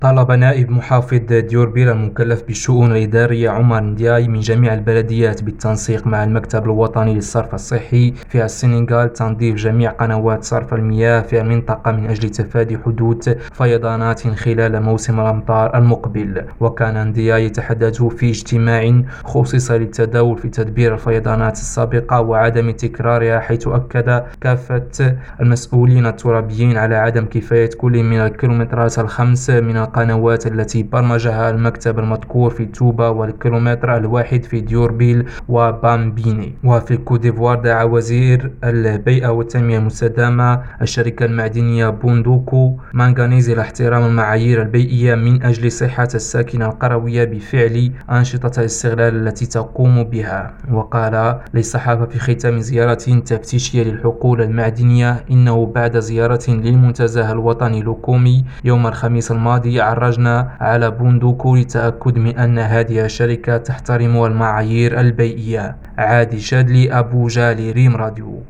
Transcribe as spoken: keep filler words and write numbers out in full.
طلب نائب محافظ ديوربيل المكلف بالشؤون الإدارية عمر ندياي من جميع البلديات بالتنسيق مع المكتب الوطني للصرف الصحي في السنغال تنظيف جميع قنوات صرف المياه في المنطقة من أجل تفادي حدوث فيضانات خلال موسم الأمطار المقبل. وكان ندياي يتحدث في اجتماع خصص للتداول في تدبير الفيضانات السابقة وعدم تكرارها، حيث أكد كافة المسؤولين الترابيين على عدم كفاية كل من الكيلومترات الخمس من القنوات التي برمجها المكتب المذكور في توبا والكيلومتر الواحد في ديوربيل وبامبيني. وفي كوديفوار دعا وزير البيئة والتنمية المستدامة الشركة المعدنية بوندوكو مانغانيز إلى احترام المعايير البيئية من أجل صحة الساكنة القروية بفعل أنشطة الاستغلال التي تقوم بها. وقال للصحافة في ختام زيارة تفتيشية للحقول المعدنية إنه بعد زيارة للمنتزه الوطني لوكومي يوم الخميس الماضي عرجنا على بوندوكو للتأكد من أن هذه الشركة تحترم المعايير البيئية. عادي شادلي، أبو جالي، ريم راديو.